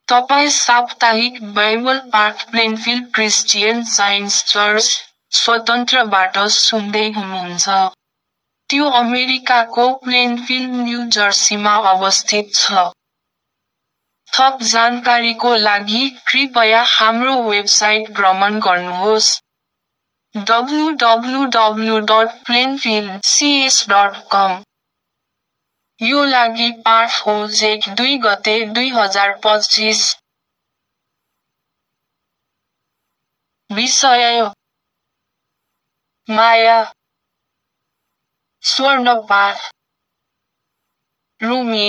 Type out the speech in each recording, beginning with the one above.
तपाईं साप्ताहिक बाइबल पाठ प्लेनफिल्ड क्रिस्चियन साइन्स चर्च स्वतन्त्रबाट सुन्दै हुनुहुन्छ। त्यो अमेरिकाको प्लेनफिल्ड न्यू जर्सीमा अवस्थित छ। थप जानकारीको लागि कृपया हाम्रो वेबसाइट भ्रमण गर्नुहोस्। www.plainfieldcs.com। यो लागि पाठ हो जेठ 2 गते 2025। विषय माया स्वर्ण पाठ। रोमी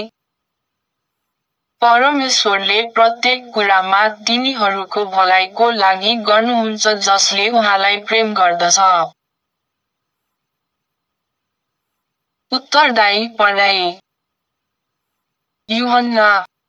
परमेश्वरले प्रत्येक कुरामा तिनीहरूको भलाइको लागि गर्नुहुन्छ जसले उहाँलाई प्रेम गर्दछ। उत्तरदायी पढाइ। यूहन्ना।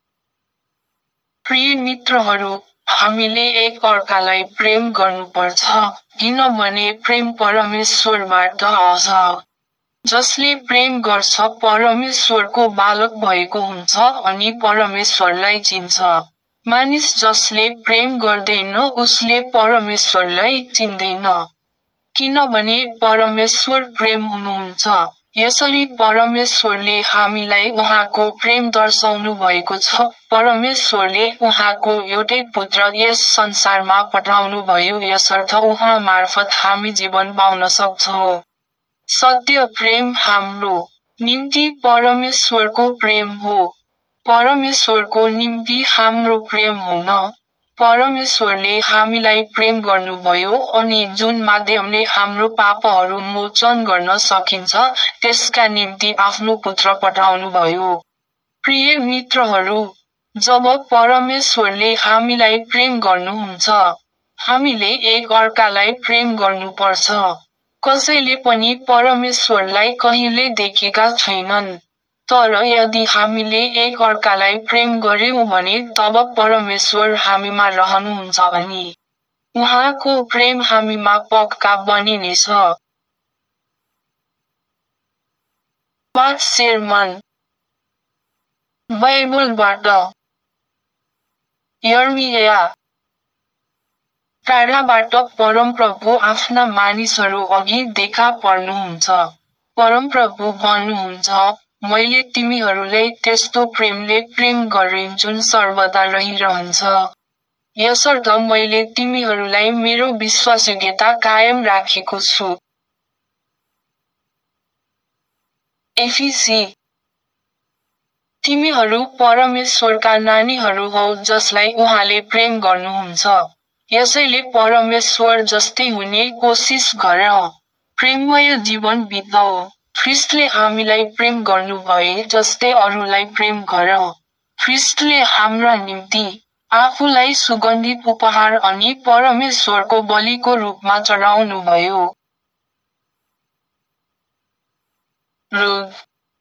प्रिय मित्रहरू, हामीले एक अर्कालाई प्रेम गर्नुपर्छ, किनभने प्रेम परमेश्वरबाट आउँछ। जसले प्रेम गर्छ परमेश्वरको बालक भएको हुन्छ अनि परमेश्वरलाई चिन्छ। मानिस जसले प्रेम गर्दैन उसले परमेश्वरलाई चिन्दैन, किनभने परमेश्वर प्रेम हुनुहुन्छ। यसरी परमेश्वरले हामीलाई उहाँको प्रेम दर्शाउनु भएको छ। परमेश्वरले उहाँको एउटै पुत्र यस संसारमा पठाउनु भयो यसर्थ उहाँ मार्फत हामी जीवन पाउन सक्छौं। सत्य प्रेम हाम्रो निम्ति परमेश्वरको प्रेम हो। परमेश्वरको निम्ति हाम्रो प्रेम हुन परमेश्वरले हामीलाई प्रेम गर्नुभयो अनि जुन माध्यमले हाम्रो पापहरू मोचन गर्न सकिन्छ त्यसका निम्ति आफ्नो पुत्र पठाउनुभयो। प्रिय मित्रहरू, जब परमेश्वरले हामीलाई प्रेम गर्नुहुन्छ, हामीले एक अर्कालाई प्रेम गर्नुपर्छ। कसैले पनि परमेश्वरलाई कहिले देखेका छैनन्। तर यदि हामीले एक अर्कालाई प्रेम गर्यौं भने तब परमेश्वर हामीमा रहनुहुन्छ अनि उहाँको प्रेम हामीमा पक्का बनिनेछ। पाठ सेर्मन बाइबलबाट यर्मिया। टाढाबाट परमप्रभु आफ्ना मानिसहरू अघि देखा पर्नुहुन्छ। परमप्रभु भन्नुहुन्छ, मैले तिमीहरूलाई त्यस्तो प्रेमले प्रेम गरेँ जुन सर्वदा रहिरहन्छ। यसर्थ मैले तिमीहरूलाई मेरो विश्वासयोग्यता कायम राखेको छु। एफिसी। तिमीहरू परमेश्वरका नानीहरू हौ जसलाई उहाँले प्रेम गर्नुहुन्छ। यसैले परमेश्वर जस्तै हुने कोसिस गर। प्रेममय जीवन बिताऊ। ख्रीष्टले हामीलाई प्रेम गर्नुभए जस्तै अरूलाई प्रेम गर। ख्रीष्टले हाम्रा निम्ति आफूलाई सुगन्धित उपहार अनि परमेश्वरको बलिको रूपमा चढाउनुभयो। रुद।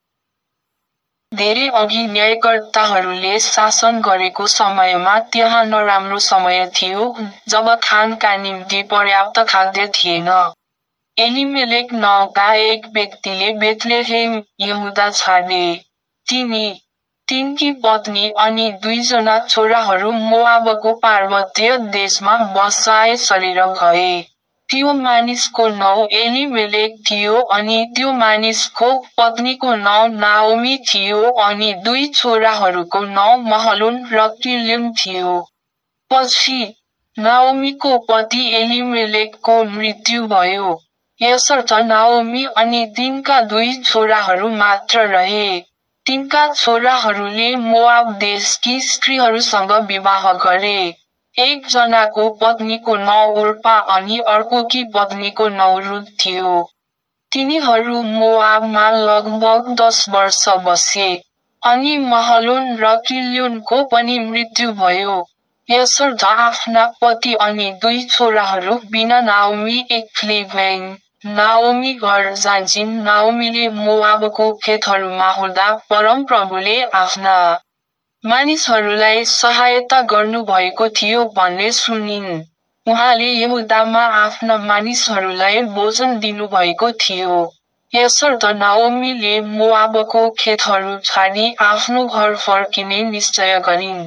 धेरै अघि न्यायकर्ताहरूले शासन गरेको समयमा त्यहाँ नराम्रो समय थियो, जब खानका निम्ति पर्याप्त खाद्य थिएन। एलिमेलेक नाउँका एक व्यक्तिले बेथलेहेम, यहुदा छाडे। तिनकी पत्नी अनि 2 जना छोराहरू मोआबको पार्वत्य देशमा बसाए सरेर गए। त्यो मानिसको नाउँ एलिमेलेक थियो अनि त्यो मानिसको पत्नीको नाउँ नाओमी थियो अनि 2 छोराहरूको नाउँ महलोन र किल्योन थियो। पछि नाओमीको पति एलिमेलेकको मृत्यु भयो। यसर्थ नाओमी अनि तिनका 2 छोराहरू मात्र रहे। तिनका छोराहरूले मोआब देशकी स्त्रीहरूसँग विवाह गरे। एक जनाको पत्नीको नाउँ ओर्पा अनि अर्कोकी पत्नीको नाउँ रुथ थियो। तिनीहरू मोआबमा लगभग 10 वर्ष बसे। अनि महलोन र किल्योनको पनि मृत्यु भयो। यसर्थ आफ्ना पति अनि 2 छोराहरू बिना नाओमी एक्लै भइन्। नाओमी घर जान्छिन्। नाओमीले मोआबको खेतहरूमा हुँदा परमप्रभुले आफ्ना मानिसहरूलाई सहायता गर्नुभएको थियो भन्ने सुनिन्। उहाँले यहुदामा आफ्ना मानिसहरूलाई भोजन दिनुभएको थियो। यसर्थ नाओमीले मोआबको खेतहरू छाडी आफ्नो घर फर्किने निश्चय गरिन्।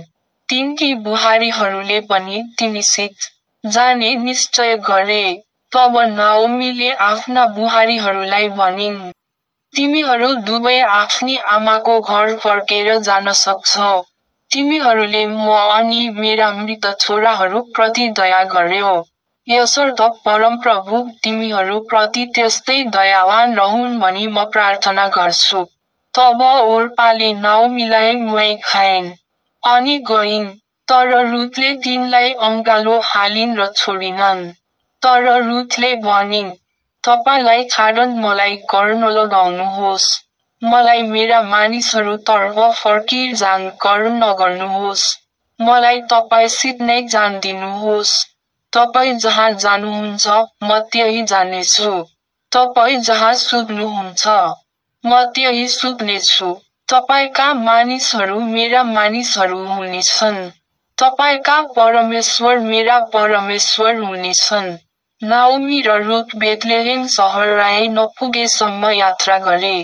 तिनकी बुहारीहरूले पनि तिनीसित जाने निश्चय गरे। तब नाओमीले आफ्ना बुहारीहरूलाई भनिन्, तिमीहरू दुवै आफ्नी आमाको घर फर्केर जान सक्छौ। तिमीहरूले म अनि मेरा मृत छोराहरू प्रति दया गर्यो। यसर्थ परमप्रभु तिमीहरू प्रति त्यस्तै दयावान रहून् भनी म प्रार्थना गर्छु। तब ओर्पाले नाओमीलाई नुहाइ खाइन् अनि गइन्, तर रुथले तिनलाई अँगालो हालिन् र छोडिनन्। तर रुथले भनिन्, तपाईलाई कारण मलाई कर नलगाउनुहोस्। मलाई मेरा मानिसहरूतर्फ फर्किजान कर नगर्नुहोस्। मलाई तपाईसित नै जान दिनुहोस्। तपाई जहाँ जानुहुन्छ म त्यही जानेछु। तपाई जहाँ सुत्नुहुन्छ म त्यही सुत्नेछु। तपाईका मानिसहरू मेरा मानिसहरू हुनेछन्। तपाईका परमेश्वर मेरा परमेश्वर हुनेछन्। नाओमी र रुथ बेथलेहेम सहर आइ नपुगेसम्म यात्रा गरे।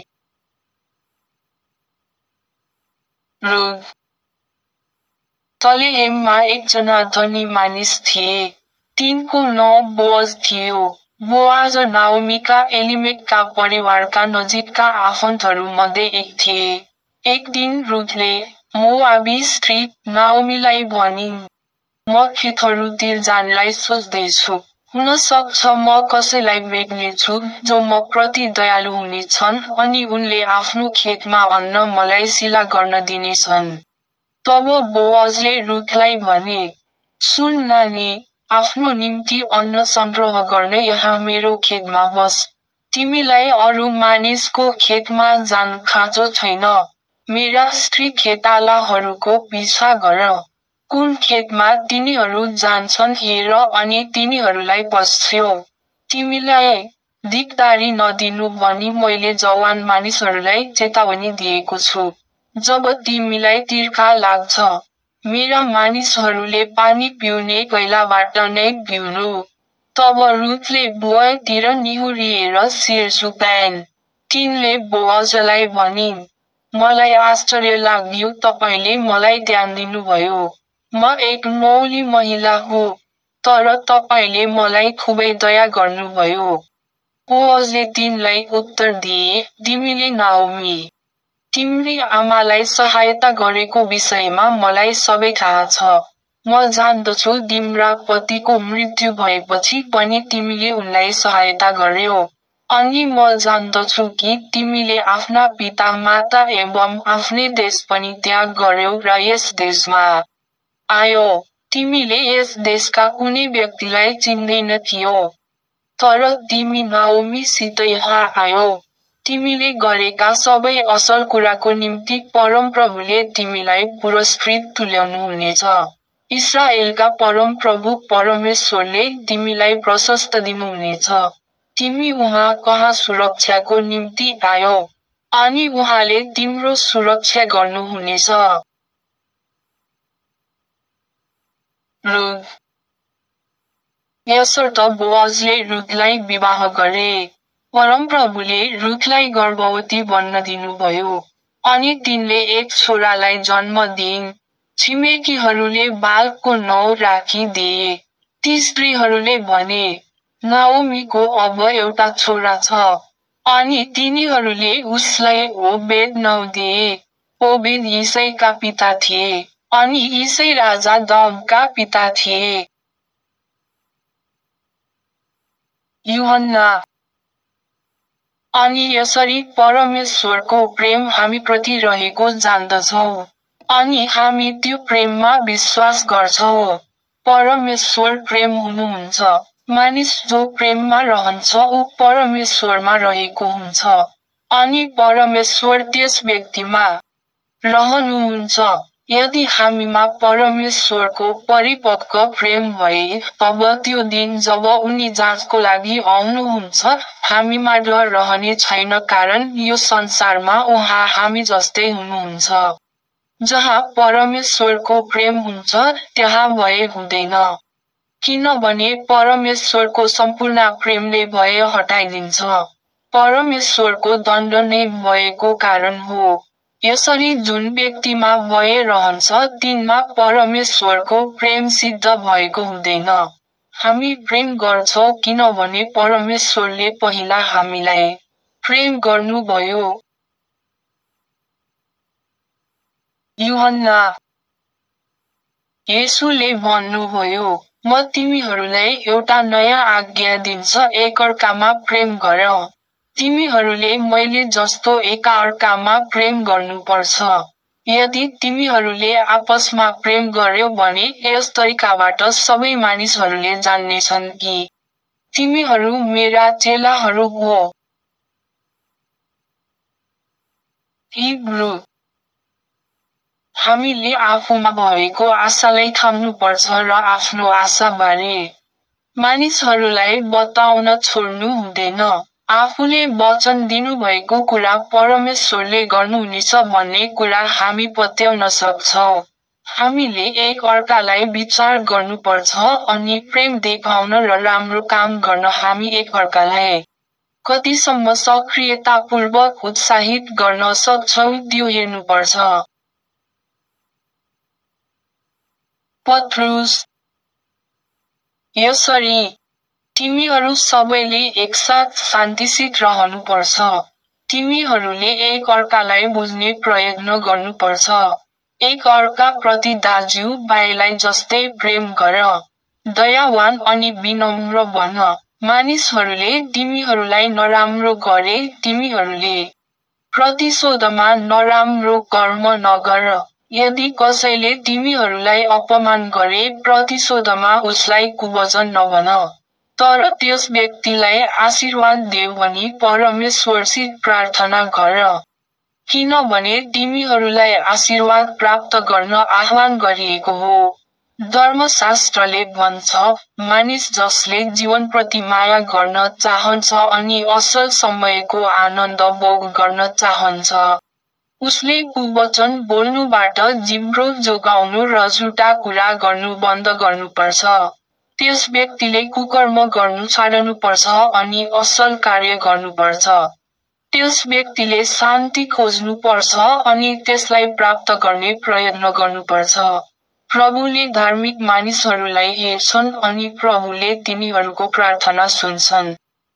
रुथ बेथलेहेममा एकजना धनी मानिस थिए। तिनको नाउँ बोअज थियो। बोअज नाओमीका एलिमेकका परिवारका नजिकका आफन्तहरूमध्ये एक थिए। एक दिन रुथले, मोआबी स्त्री, नाओमीलाई भनिन्, म खेतहरूतिर जानलाई सोच्दैछु। हुन सक्छ म कसैलाई भेट्नेछु जो म प्रति दयालु हुनेछन् अनि उनले आफ्नो खेतमा अन्न मलाई सिला गर्न दिनेछन्। तब बोअजले रुथलाई भने, सुन नानी, आफ्नो निम्ति अन्न सङ्ग्रह गर्न यहाँ मेरो खेतमा बस। तिमीलाई अरू मानिसको खेतमा जान खाँचो छैन। मेरा स्त्री खेतालाहरूको पिछा गर। कुन खेतमा तिनीहरू जान्छन् हेर अनि तिनीहरूलाई पस्छ्यौ। तिमीलाई दिगदारी नदिनु भनी मैले जवान मानिसहरूलाई चेतावनी दिएको छु। जब तिमीलाई तिर्खा लाग्छ, मेरा मानिसहरूले पानी पिउने कैलाबाट नै पिउनु। तब रुथले बुवातिर निहुरिएर शिर झुकाइन्। तिनले बोअजलाई भनिन्, मलाई आश्चर्य लाग्यो तपाईले मलाई ध्यान दिनुभयो। म एक नौली महिला हुँ, तर तपाईले मलाई खुबै दया गर्नुभयो। बोअजले तिनलाई उत्तर दिए, तिमीले नाओमी, तिम्री आमालाई सहायता गरेको विषयमा मलाई सबै थाहा छ। म जान्दछु तिम्रा पतिको मृत्यु भएपछि पनि तिमीले उनलाई सहायता गर्यो। अनि म जान्दछु कि तिमीले आफ्ना पिता माता एवं आफ्नै देश पनि त्याग गर्यौ र यस देशमा आयो। तिमीले यस देशका कुनै व्यक्तिलाई चिन्दैन थियौ। तर तिमी नाओमीसित यहाँ आयौ। तिमीले गरेका सबै असल कुराको निम्ति परमप्रभुले तिमीलाई पुरस्कृत तुल्याउनुहुनेछ। इस्राएलका परमप्रभु परमेश्वरले तिमीलाई प्रशस्त दिनुहुनेछ। तिमी उहाँ कहाँ सुरक्षाको निम्ति आयौ, अनि उहाँले तिम्रो सुरक्षा गर्नुहुनेछ। रुथ यसर्थ बोअजले रुथलाई विवाह गरे। परमप्रभुले रुथलाई गर्भवती बन्न दिनुभयो। अनि तिनले एक छोरालाई जन्म दिइन्। छिमेकीहरूले बालकको नाउँ राखिदिए। ती स्त्रीहरूले भने, नाओमीको अब एउटा छोरा छ। अनि तिनीहरूले उसलाई ओबेद नाउँ दिए। ओबेद यिसैका पिता थिए। अनि यिसै राजा दाउदका पिता थिए। यूहन्ना अनि यसरी परमेश्वरको प्रेम हामीप्रति रहेको जान्दछौँ। अनि हामी त्यो प्रेममा विश्वास गर्छौँ। परमेश्वर प्रेम हुनुहुन्छ। मानिस जो प्रेममा रहन्छ ऊ परमेश्वरमा रहेको हुन्छ। अनि परमेश्वर त्यस व्यक्तिमा रहनुहुन्छ। यदि हामीमा परमेश्वरको परिपक्व प्रेम भए, तब त्यो दिन जब उनी जाँचको लागि आउनुहुन्छ, हामीमा डर रहने छैन कारण यो संसारमा उहाँ हामी जस्तै हुनुहुन्छ। जहाँ परमेश्वरको प्रेम हुन्छ, त्यहाँ भय हुँदैन। किनभने परमेश्वरको सम्पूर्ण प्रेमले भय हटाइदिन्छ। परमेश्वरको दण्ड नै भयको कारण हो। यसरी जुन व्यक्तिमा भय रहन्छ तिनमा परमेश्वरको प्रेम सिद्ध भएको हुँदैन। हामी प्रेम गर्छौं किनभने परमेश्वरले पहिला हामीलाई प्रेम गर्नुभयो। यूहन्ना येशूले भन्नुभयो, म तिमीहरूलाई एउटा नयाँ आज्ञा दिन्छ, एकअर्कामा प्रेम गर। तिमीहरूले मैले जस्तो एकअर्कामा प्रेम गर्नुपर्छ। यदि तिमीहरूले आपसमा प्रेम गर्यो भने यस तरिकाबाट सबै मानिसहरूले जान्नेछन् कि तिमीहरू मेरा चेलाहरू हो। हिब्रू हामीले आफूमा भएको आशालाई थाम्नुपर्छ र आफ्नो आशाबारे मानिसहरूलाई बताउन छोड्नु हुँदैन। आफूले वचन दिनुभएको कुरा परमेश्वरले गर्नुहुनेछ भन्ने कुरा हामी पत्याउन सक्छौं। हामीले एक अर्कालाई विचार गर्नुपर्छ अनि प्रेम देखाउन र राम्रो काम गर्न हामी एक अर्कालाई कतिसम्म सक्रियतापूर्वक उत्साहित गर्न सक्छौं त्यो हेर्नुपर्छ। पत्रुस यसरी तिमीहरू सबैले एकसाथ शान्तिसित रहनुपर्छ। तिमीहरूले एक अर्कालाई बुझ्ने प्रयत्न गर्नुपर्छ। एक अर्का प्रति दाज्यू भाइलाई जस्तै प्रेम गर। दयावान अनि विनम्र बन। मानिसहरूले तिमीहरूलाई नराम्रो गरे तिमीहरूले प्रतिशोधमा नराम्रो कर्म नगर। यदि कसैले तिमीहरूलाई अपमान गरे प्रतिशोधमा उसलाई कुवचन नभन। तर त्यस व्यक्तिलाई आशीर्वाद देऊ भनी परमेश्वरसित प्रार्थना गर। किनभने तिमीहरूलाई आशीर्वाद प्राप्त गर्न आह्वान गरिएको हो। धर्मशास्त्रले भन्छ, मानिस जसले जीवनप्रति माया गर्न चाहन्छ अनि असल समयको आनन्द भोग गर्न चाहन्छ, उसले कुवचन बोल्नुबाट जिब्रो जोगाउनु र झुटा कुरा गर्नु बन्द गर्नुपर्छ। त्यस व्यक्तिले कुकर्म गर्नु छाड्नुपर्छ अनि असल कार्य गर्नुपर्छ। त्यस व्यक्तिले शान्ति खोज्नुपर्छ अनि त्यसलाई प्राप्त गर्ने प्रयत्न गर्नुपर्छ। प्रभुले धार्मिक मानिसहरूलाई हेर्छन् अनि प्रभुले तिनीहरूको प्रार्थना सुन्छन्।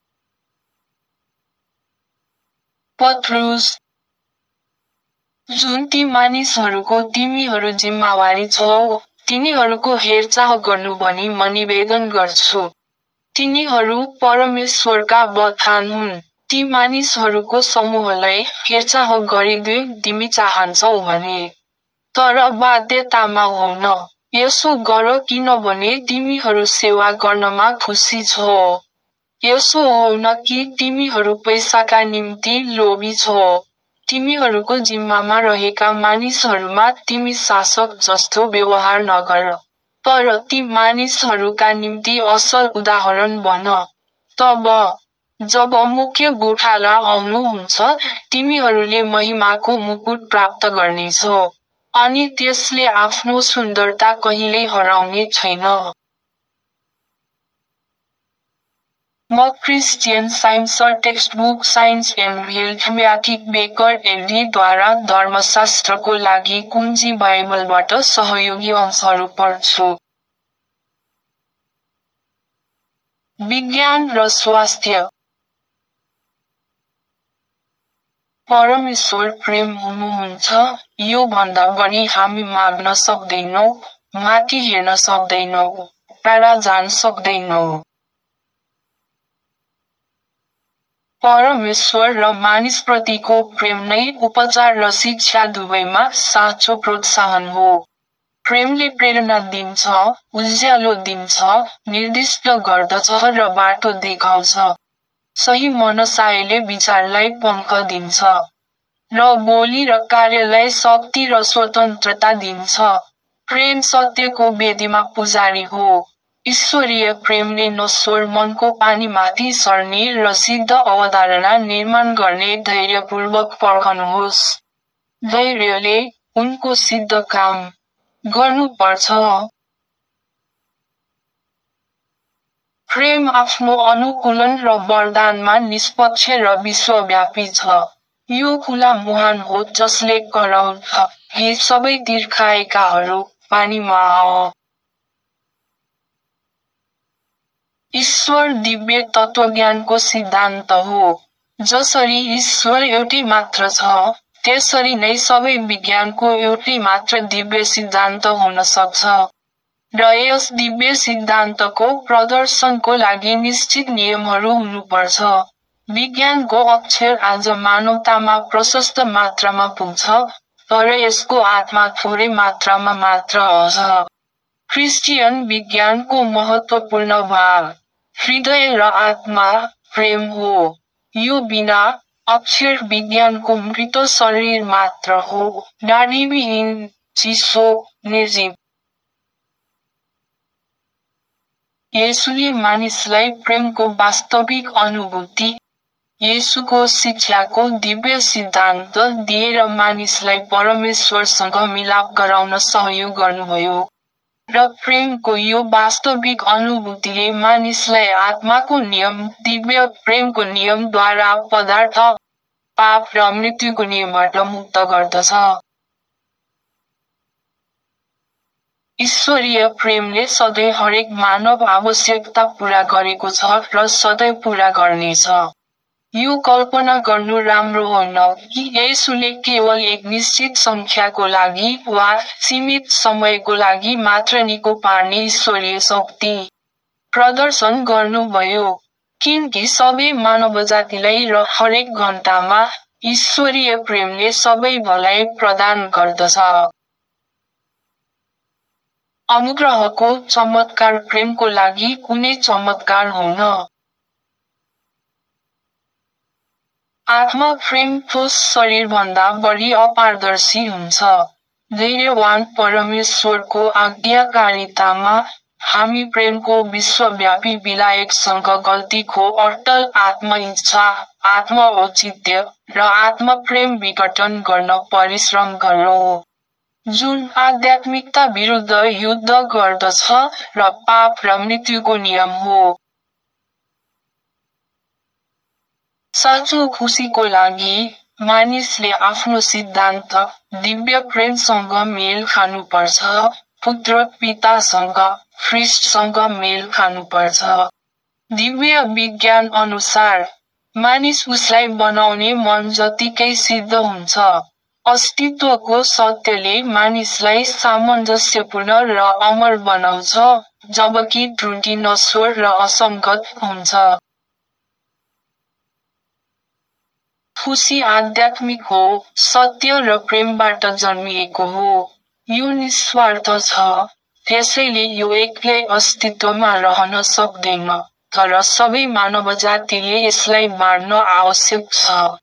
पत्रुस जुन ती मानिसहरूको तिमीहरू जिम्मेवारी छौ, तिनीहरूको हेरचाह गर्नु भनी म निवेदन गर्छु। तिनीहरू परमेश्वरका बथान हुन्। ती मानिसहरूको समूहलाई हेरचाह गरिदिए तिमी चाहन्छौ भने। तर बाध्यतामा हुन। यसो गर किनभने तिमीहरू सेवा गर्नमा खुसी छौ। यसो होइन कि तिमीहरू पैसाका निम्ति लोभी छौ। तिमीहरूको जिम्मामा रहेका मानिसहरूमा तिमी शासक जस्तो व्यवहार नगर। तर ती मानिसहरूका निम्ति असल उदाहरण बन। तब जब मुख्य गोठाला आउनुहुन्छ तिमीहरूले महिमाको मुकुट प्राप्त गर्नेछौ। अनि त्यसले आफ्नो सुन्दरता कहिल्यै हराउने छैन। म Christian Science textbook Science and Health म्याथिक बेकर एलडी द्वारा धर्मशास्त्रको लागि कुञ्जी बाइबलबाट सहयोगी अंशहरू पढ्छु। विज्ञान र स्वास्थ्य। परमेश्वर प्रेम हुनुहुन्छ, यो भन्दा बढी हामी माग्न सक्दैनौं, माथि हेर्न सक्दैनौं, टाढा जान सक्दैनौं। परमेश्वर र मानिसप्रतिको प्रेम नै उपचार र शिक्षा दुवैमा साँचो प्रोत्साहन हो। प्रेमले प्रेरणा दिन्छ, उज्यालो दिन्छ, निर्दिष्ट गर्दछ र बाटो देखाउँछ। सही मनसायले विचारलाई पङ्ख दिन्छ। र बोली र कार्यलाई शक्ति र स्वतन्त्रता दिन्छ। प्रेम सत्यको वेदीमा पुजारी हो। ईश्वरीय प्रेमले नश्वर मनको पानीमाथि सर्ने र सिद्ध अवधारणा निर्माण गर्ने धैर्यपूर्वक पर्खनुहोस्। धैर्यले उनको सिद्ध काम गर्नुपर्छ। प्रेम आफ्नो अनुकूलन र वरदानमा निष्पक्ष र विश्वव्यापी छ। यो खुला मुहान हो जसले कराउँछ, हे सबै तिर्खाएकाहरू, पानीमा आऊ। ईश्वर दिव्य तत्त्वज्ञानको सिद्धान्त हो। जसरी ईश्वर एउटै मात्र छ, त्यसरी नै सबै विज्ञानको एउटै मात्र दिव्य सिद्धान्त हुन सक्छ। र यस दिव्य सिद्धान्तको प्रदर्शनको लागि निश्चित नियमहरू हुनुपर्छ। विज्ञानको अक्षर आज मानवतामा प्रशस्त मात्रामा पुग्छ, तर यसको आत्मा थोरै मात्रामा मात्र आउँछ। क्रिस्चियन विज्ञानको महत्त्वपूर्ण भाग हृदय र आत्मा, प्रेम हो। यो बिना अक्षर विज्ञानको मृत शरीर मात्र हो, नारीविहीन, चिसो, निर्जीव। येशूले मानिसलाई प्रेमको वास्तविक अनुभूति, येशूको शिक्षाको दिव्य सिद्धान्त दिएर मानिसलाई परमेश्वरसँग मिलाप गराउन सहयोग गर्नुभयो। र प्रेमको यो वास्तविक अनुभूतिले मानिसलाई आत्माको नियम, दिव्य प्रेमको नियमद्वारा पदार्थ, पाप र मृत्युको नियमबाट मुक्त गर्दछ। ईश्वरीय प्रेमले सधैँ हरेक मानव आवश्यकता पूरा गरेको छ र सधैँ पूरा गर्नेछ। यो कल्पना गर्नु राम्रो होइन कि येशूले केवल एक निश्चित संख्याको लागि वा सीमित समयको लागि मात्र निको पार्ने ईश्वरीय शक्ति प्रदर्शन गर्नुभयो, किनकि सबै मानवजातिलाई र हरेक घण्टामा ईश्वरीय प्रेमले सबै भलाई प्रदान गर्दछ। अनुग्रहको चमत्कार प्रेमको लागि कुनै चमत्कार हुन। आत्मा प्रेम ठोस शरीरभन्दा बढी अपारदर्शी हुन्छ। धैर्यवान परमेश्वरको आज्ञाकारितामा, हामी प्रेमको विश्वव्यापी विलायकसँग गल्तीको अटल आत्म-इच्छा, आत्म-औचित्य र आत्म-प्रेम विघटन गर्न परिश्रम गरौँ, जुन आध्यात्मिकता विरुद्ध युद्ध गर्दछ र पाप र मृत्युको नियम हो। साँचो खुसीको लागि, मानिसले आफ्नो सिद्धान्त, दिव्य प्रेमसँग मेल खानुपर्छ, पुत्र पितासँग, ख्रीष्टसँग मेल खानुपर्छ। दिव्य विज्ञान अनुसार, मानिस उसलाई बनाउने मन जतिकै सिद्ध हुन्छ। अस्तित्वको सत्यले मानिसलाई सामञ्जस्यपूर्ण र अमर बनाउँछ, जबकि त्रुटि नश्वर र असङ्गत हुन्छ। खुसी आध्यात्मिक हो, सत्य र प्रेमबाट जन्मिएको हो। यो निस्वार्थ छ, त्यसैले यो एक्लै अस्तित्वमा रहन सक्दैन, तर सबै मानवजातिले यसलाई बाँड्न आवश्यक छ।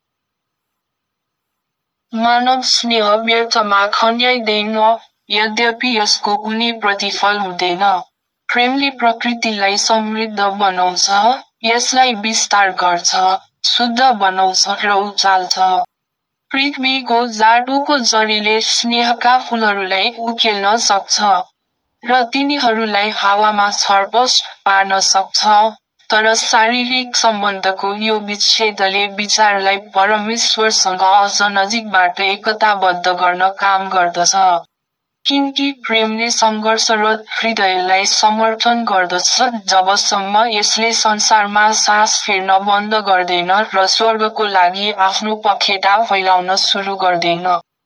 मानव स्नेह व्यर्थमा खन्याइँदैन, यद्यपि यसको कुनै प्रतिफल हुँदैन। प्रेमले प्रकृतिलाई समृद्ध बनाउँछ, यसलाई विस्तार गर्छ, शुद्ध बनाउँछ र उचाल्छ। पृथ्वीको जाडोको जरीले स्नेहका फुलहरूलाई उकेल्न सक्छ, र तिनीहरूलाई हावामा छरपस्ट पार्न सक्छ, तर शारीरिक सम्बन्धको यो विच्छेदले विचारलाई परमेश्वरसँग अझ नजिकबाट एकताबद्ध गर्न काम गर्दछ। किनकि प्रेमले सङ्घर्षरत हृदयलाई समर्थन गर्दछ जबसम्म यसले संसारमा सास फेर्न बन्द गर्दैन र स्वर्गको लागि आफ्नो पखेटा फैलाउन सुरु गर्दैन।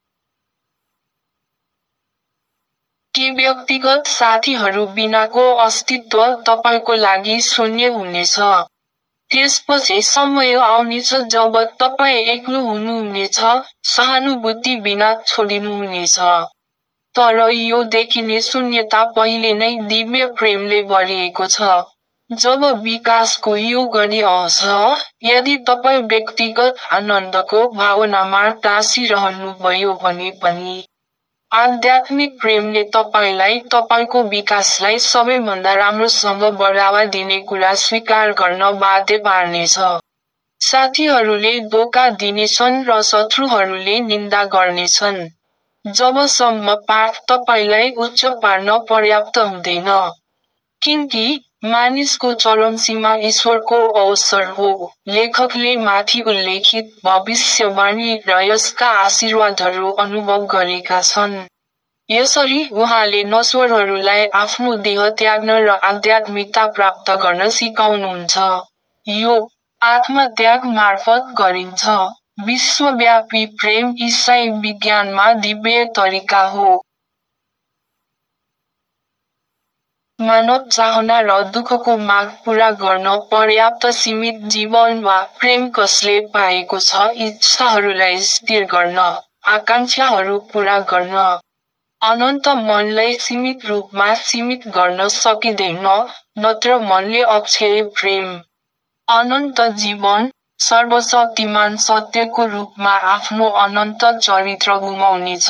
के व्यक्तिगत साथीहरू बिनाको अस्तित्व तपाईँको लागि शून्य हुनेछ। त्यसपछि समय आउनेछ जब तपाईँ एक्लो हुनुहुनेछ, सहानुभूति बिना छोडिनुहुनेछ। तर यो देखिने शून्यता पहिले नै दिव्य प्रेमले भरिएको छ। जब विकासको यो घडी आउँछ, यदि तपाईँ व्यक्तिगत आनन्दको भावनामा टाँसिरहनुभयो भने पनि, आध्यात्मिक प्रेमले तपाईलाई तपाईको विकासलाई सबैभन्दा राम्रोसँग बढावा दिने कुरा स्वीकार गर्न बाध्य पार्नेछ। साथीहरूले धोका दिनेछन् र शत्रुहरूले निन्दा गर्नेछन्। जबसम्म पाठ तपाईलाई उच्च पार्न पर्याप्त हुँदैन। किनकि मानिसको चरम सीमा ईश्वरको अवसर हो। लेखकले माथि उल्लेखित भविष्यवाणी र यसका आशीर्वादहरू अनुभव गरेका छन्। यसरी उहाँले नश्वरहरूलाई आफ्नो देह त्याग्न र आध्यात्मिकता प्राप्त गर्न सिकाउनुहुन्छ। यो आत्मत्याग मार्फत गरिन्छ। विश्वव्यापी प्रेम ईसाई विज्ञानमा दिव्य तरिका हो। मानव चाहना र दुःखको माग पूरा गर्न पर्याप्त सीमित जीवन वा प्रेम कसले पाएको छ इच्छाहरूलाई स्थिर गर्न, आकांक्षाहरू पूरा गर्न। अनन्त मनलाई सीमित रूपमा सीमित गर्न सकिँदैन, नत्र मनले अक्षय प्रेम, अनन्त जीवन, सर्वशक्तिमान सत्यको रूपमा आफ्नो अनन्त चरित्र गुमाउनेछ।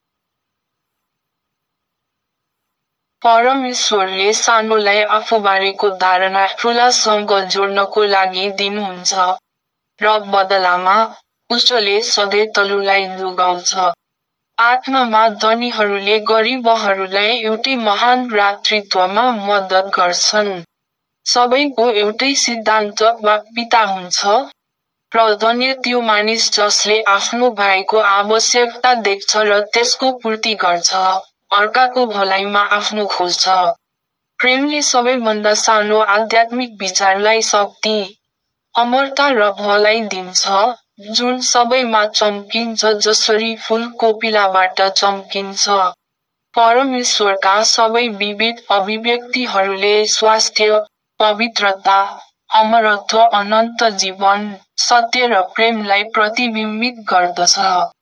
परमेश्वरले सानोलाई आफूबारेको धारणा ठुलासँग जोड्नको लागि दिनुहुन्छ, र बदलामा, उच्चले सधैँ तल्लोलाई जोगाउँछ। आत्मामा धनीहरूले गरिबहरूलाई एउटै महान भ्रातृत्वमा मद्दत गर्छन्। सबैको एउटै सिद्धान्त वा पिता हुन्छ, र धन्य त्यो मानिस जसले आफ्नो भाइको आवश्यकता देख्छ र त्यसको पूर्ति गर्छ, अर्काको भलाइमा आफ्नो खोज्छ। प्रेमले सबैभन्दा सानो आध्यात्मिक विचारलाई शक्ति, अमरता र भलाइ दिन्छ, जुन सबैमा चम्किन्छ जसरी फूल कोपिलाबाट चम्किन्छ। परमेश्वरका सबै विविध अभिव्यक्तिहरूले स्वास्थ्य, पवित्रता, अमरत्व, अनन्त जीवन, सत्य र प्रेमलाई प्रतिबिम्बित गर्दछ।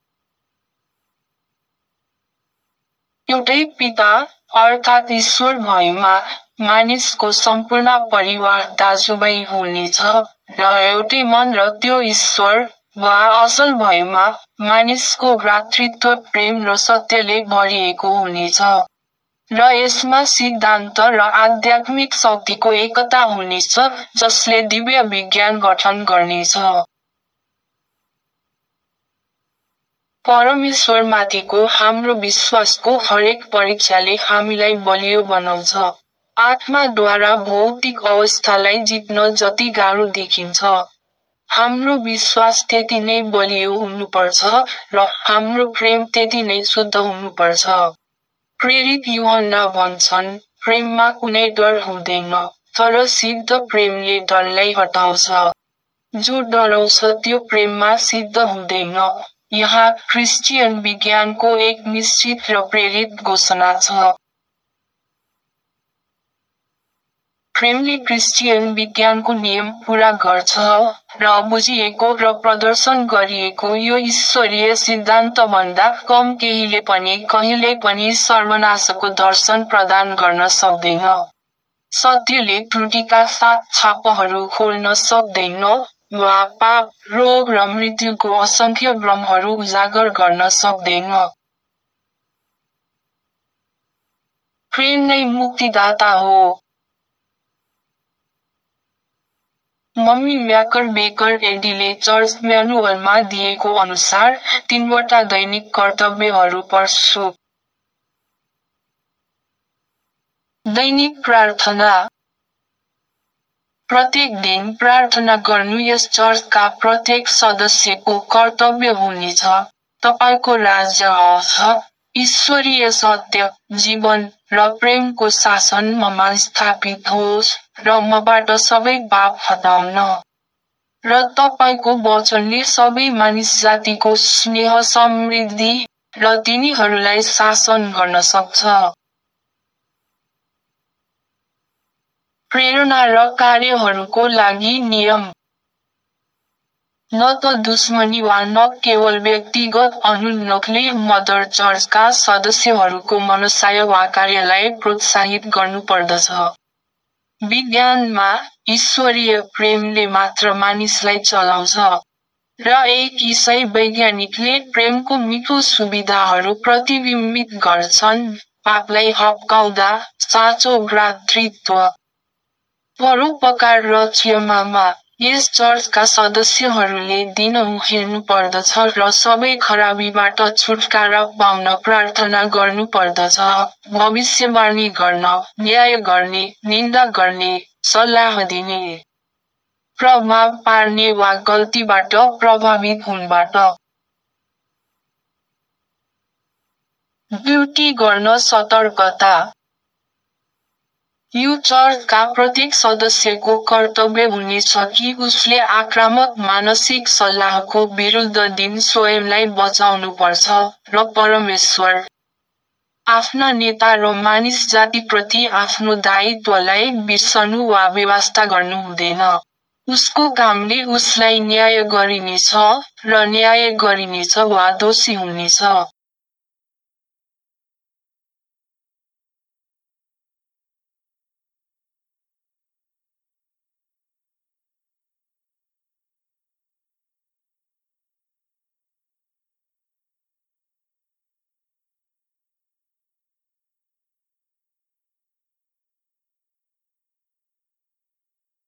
एउटै पिता, अर्थात् ईश्वर भएमा, मानिसको सम्पूर्ण परिवार दाजुभाइ हुनेछ, र एउटै मन र त्यो ईश्वर, वा असल भएमा, मानिसको भ्रातृत्व प्रेम र सत्यले भरिएको हुनेछ। र यसमा सिद्धान्त र आध्यात्मिक शक्तिको एकता हुनेछ, जसले दिव्य विज्ञान गठन गर्नेछ। परमेश्वरमाथिको हाम्रो विश्वासको हरेक परीक्षाले हामीलाई बलियो बनाउँछ। आत्माद्वारा भौतिक अवस्थालाई जित्न जति गाह्रो देखिन्छ, हाम्रो विश्वास त्यति नै बलियो हुनुपर्छ, र हाम्रो प्रेम त्यति नै शुद्ध हुनुपर्छ। प्रेरित यूहन्ना भन्छन्, प्रेममा कुनै डर हुँदैन, तर सिद्ध प्रेमले डरलाई हटाउँछ। जो डराउँछ त्यो प्रेममा सिद्ध हुँदैन। यहाँ क्रिस्चियन विज्ञानको एक निश्चित र प्रेरित घोषणा छ। प्रेमले क्रिस्चियन विज्ञानको नियम पूरा गर्छ, र बुझिएको र प्रदर्शन गरिएको यो ईश्वरीय सिद्धान्तभन्दा कम केहीले पनि कहिल्यै पनि सर्वनाशको दर्शन प्रदान गर्न सक्दैन। सत्यले त्रुटिका साथ छापहरू खोल्न सक्दैन, वा पाप, रोग र मृत्युको असंख्य भ्रमहरू उजागर गर्न सक्दैन। प्रेम नै मुक्तिदाता हो। मम्मी म्याकर बेकर एडीले चर्च म्यानुअलमा दिएको अनुसार 3वटा दैनिक कर्तव्यहरू पढ्छु। दैनिक प्रार्थना। प्रत्येक दिन प्रार्थना गर्नु यस चर्चका प्रत्येक सदस्यको कर्तव्य हुनेछ। तपाईको राज्य आओस्, ईश्वरीय सत्य, जीवन, र प्रेमको शासन ममा स्थापित होस्, र मबाट सबै पाप हटाउन। र तपाईको वचनले सबै मानिस जातिको स्नेह समृद्धि, र तिनीहरूलाई शासन गर्न सक्छ। प्रेरणा र कार्यहरूको लागि नियम। न त दुश्मनी वा न केवल व्यक्तिगत अनुन्नोखले मदर चर्चका सदस्यहरूको मनसाय वा कार्यलाई प्रोत्साहित गर्नुपर्दछ। विज्ञानमा, ईश्वरीय प्रेमले मात्र मानिसलाई चलाउँछ। र एक ईसाई वैज्ञानिकले प्रेमको मिठो सुविधाहरू प्रतिबिम्बित गर्छन्, पापलाई हप्काउँदा, साँचो भ्रातृत्व, परोपकार र क्षमामा, यस चर्चका सदस्यहरूले दिनहुँ हेर्नुपर्दछ र सबै खराबीबाट छुटकारा पाउन प्रार्थना गर्नुपर्दछ, भविष्यवाणी गर्न, न्याय गर्ने, निन्दा गर्ने, सल्लाह दिने, प्रभाव पार्ने वा गल्तीबाट प्रभावित हुनबाट ड्युटी गर्न सतर्कता। यो चर्चका प्रत्येक सदस्यको कर्तव्य हुनेछ कि उसले आक्रामक मानसिक सल्लाहको विरुद्ध दिन स्वयंलाई बचाउनुपर्छ र परमेश्वर, आफ्ना नेता र मानिस जातिप्रति आफ्नो दायित्वलाई बिर्सनु वा बेवास्ता गर्नु हुँदैन। उसको कामले उसलाई न्याय गरिनेछ र न्याय गरिनेछ वा दोषी हुनेछ।